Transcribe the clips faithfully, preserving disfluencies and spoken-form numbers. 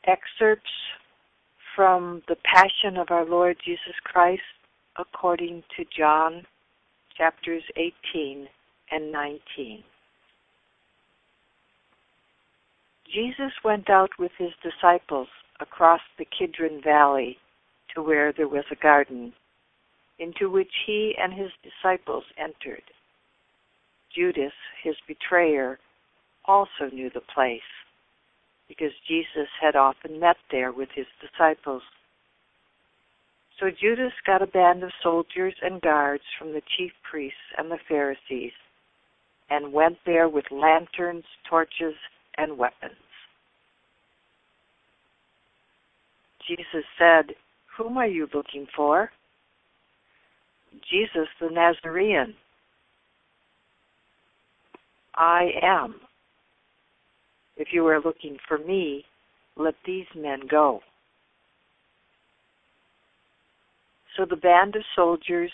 Excerpts from the Passion of our Lord Jesus Christ according to John, chapters eighteen and nineteen. Jesus went out with his disciples across the Kidron Valley to where there was a garden, into which he and his disciples entered. Judas, his betrayer, also knew the place, because Jesus had often met there with his disciples. So Judas got a band of soldiers and guards from the chief priests and the Pharisees, and went there with lanterns, torches, and weapons. Jesus said, "Whom are you looking for?" "Jesus the Nazarene." "I am. If you are looking for me, let these men go." So the band of soldiers,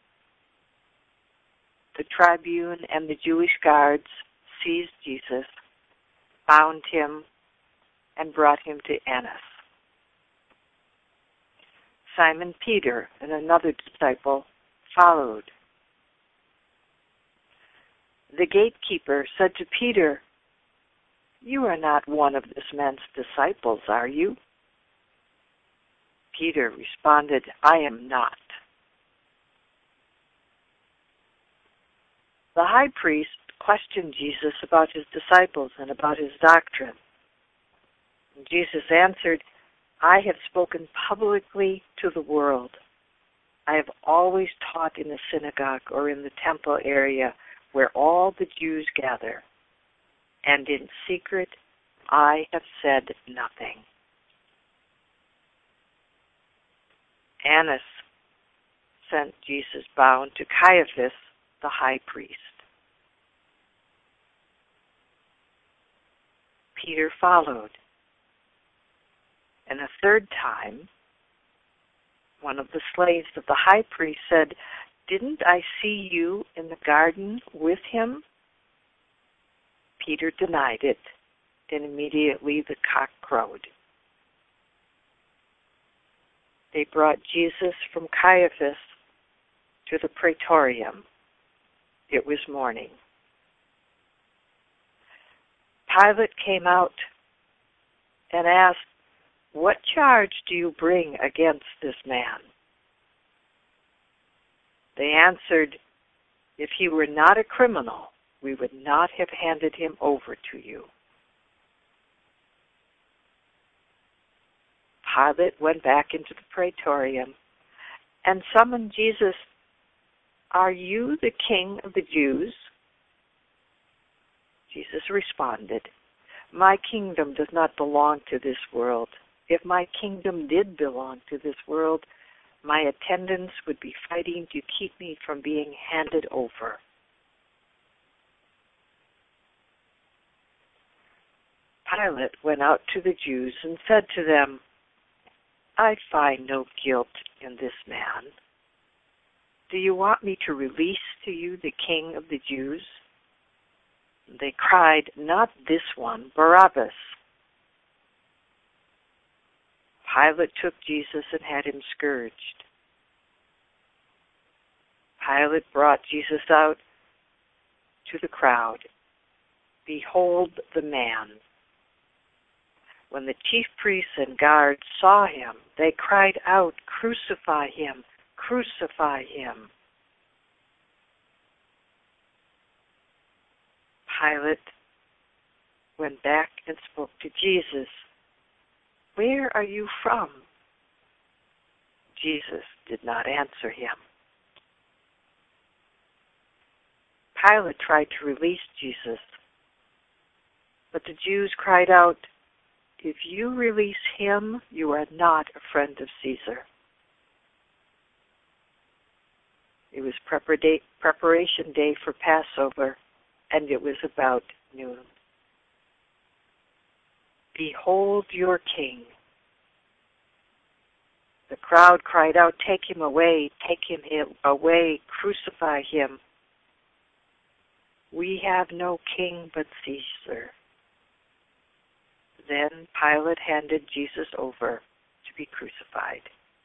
the tribune, and the Jewish guards seized Jesus, bound him, and brought him to Annas. Simon Peter and another disciple followed. The gatekeeper said to Peter, "You are not one of this man's disciples, are you?" Peter responded, "I am not." The high priest questioned Jesus about his disciples and about his doctrine. Jesus answered, "I have spoken publicly to the world. I have always taught in the synagogue or in the temple area where all the Jews gather, and in secret I have said nothing." Annas sent Jesus bound to Caiaphas, the high priest. Peter followed. And a third time, one of the slaves of the high priest said, "Didn't I see you in the garden with him?" Peter denied it, and immediately the cock crowed. They brought Jesus from Caiaphas to the praetorium. It was morning. Pilate came out and asked, "What charge do you bring against this man?" They answered, "If he were not a criminal, we would not have handed him over to you." Pilate went back into the praetorium and summoned Jesus. "Are you the king of the Jews?" Jesus responded, "My kingdom does not belong to this world. If my kingdom did belong to this world, my attendants would be fighting to keep me from being handed over." Pilate went out to the Jews and said to them, "I find no guilt in this man. Do you want me to release to you the king of the Jews?" They cried, "Not this one, Barabbas." Pilate took Jesus and had him scourged. Pilate brought Jesus out to the crowd. "Behold the man." When the chief priests and guards saw him, they cried out, "Crucify him! Crucify him!" Pilate went back and spoke to Jesus. "Where are you from?" Jesus did not answer him. Pilate tried to release Jesus, but the Jews cried out, "If you release him, you are not a friend of Caesar." It was preparation day for Passover, and it was about noon. "Behold your king." The crowd cried out, "Take him away, take him away, crucify him. We have no king but Caesar." Then Pilate handed Jesus over to be crucified.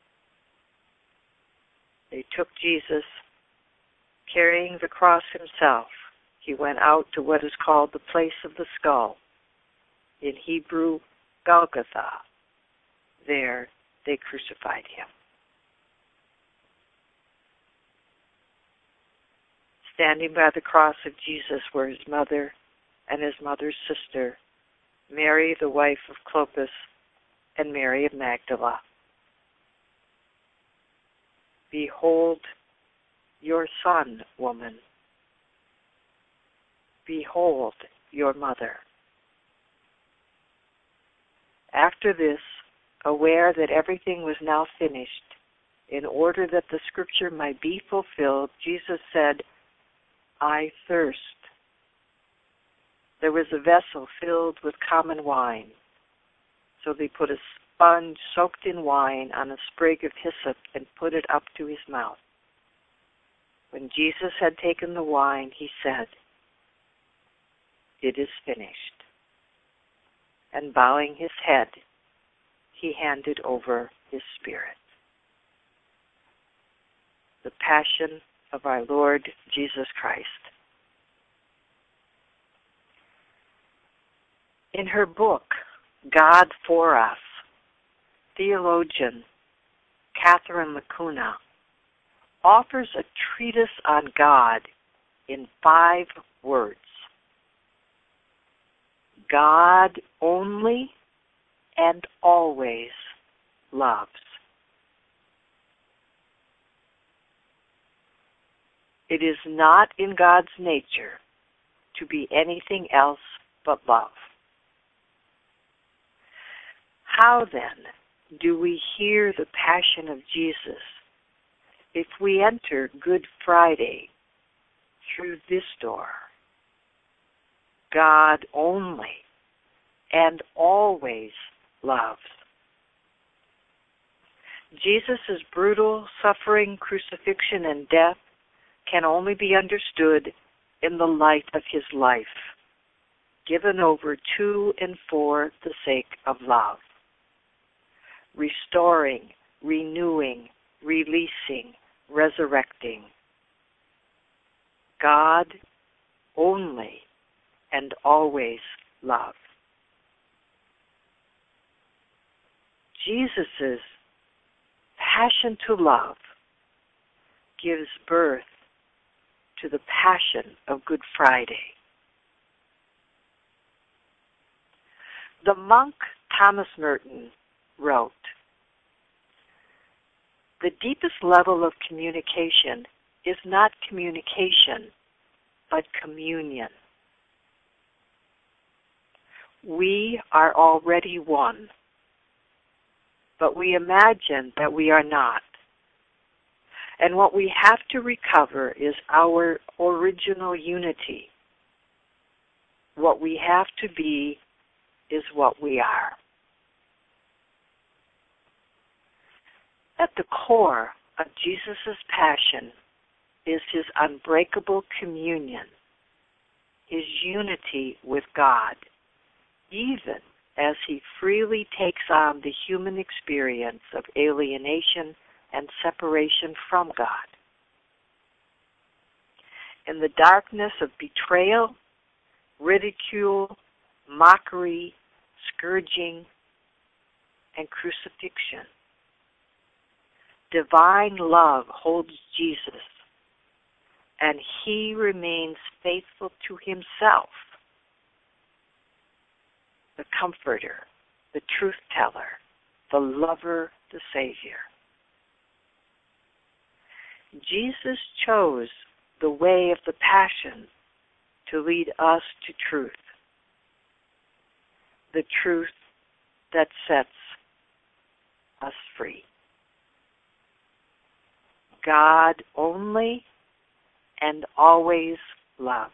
They took Jesus. Carrying the cross himself, he went out to what is called the place of the skull, in Hebrew, Golgotha. There they crucified him. Standing by the cross of Jesus were his mother and his mother's sister, Mary, the wife of Clopas, and Mary of Magdala. Behold your son, woman. Behold your mother. After this, aware that everything was now finished, in order that the scripture might be fulfilled, Jesus said, I thirst. There was a vessel filled with common wine. So they put a sponge soaked in wine on a sprig of hyssop and put it up to his mouth. When Jesus had taken the wine, he said, It is finished. And bowing his head, he handed over his spirit. The Passion of our Lord Jesus Christ. In her book, God for Us, theologian Catherine Lacuna offers a treatise on God in five words. God only and always loves. It is not in God's nature to be anything else but love. How then do we hear the Passion of Jesus if we enter Good Friday through this door? God only and always loves. Jesus' brutal suffering, crucifixion, and death can only be understood in the light of his life, given over to and for the sake of love. Restoring, renewing, releasing, resurrecting. God only and always love. Jesus' passion to love gives birth to the Passion of Good Friday. The monk Thomas Merton wrote, the deepest level of communication is not communication, but communion. We are already one, but we imagine that we are not. And what we have to recover is our original unity. What we have to be is what we are. At the core of Jesus' passion is his unbreakable communion, his unity with God, even as he freely takes on the human experience of alienation and separation from God. In the darkness of betrayal, ridicule, mockery, scourging, and crucifixion, divine love holds Jesus, and he remains faithful to himself, the comforter, the truth teller, the lover, the Savior. Jesus chose the way of the Passion to lead us to truth, the truth that sets us free. God only and always loves.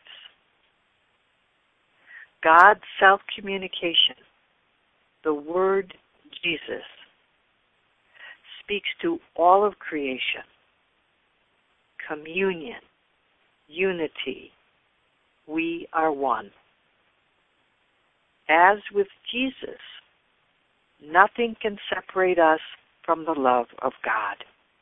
God's self-communication, the Word Jesus, speaks to all of creation. Communion, unity, we are one. as with Jesus, nothing can separate us from the love of God.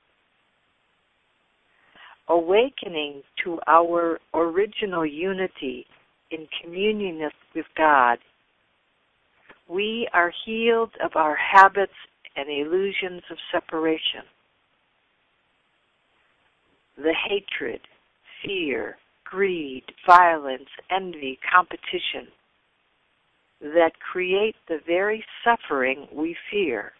Awakening to our original unity in communion with God, we are healed of our habits and illusions of separation. The hatred, fear, greed, violence, envy, competition that create the very suffering we fear.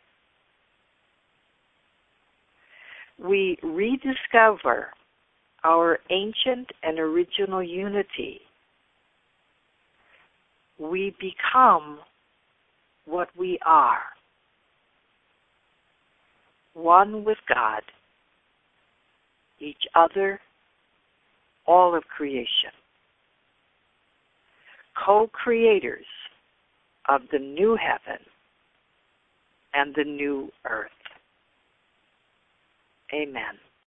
We rediscover our ancient and original unity. We become what we are, one with God, each other, all of creation, co-creators of the new heaven and the new earth. Amen.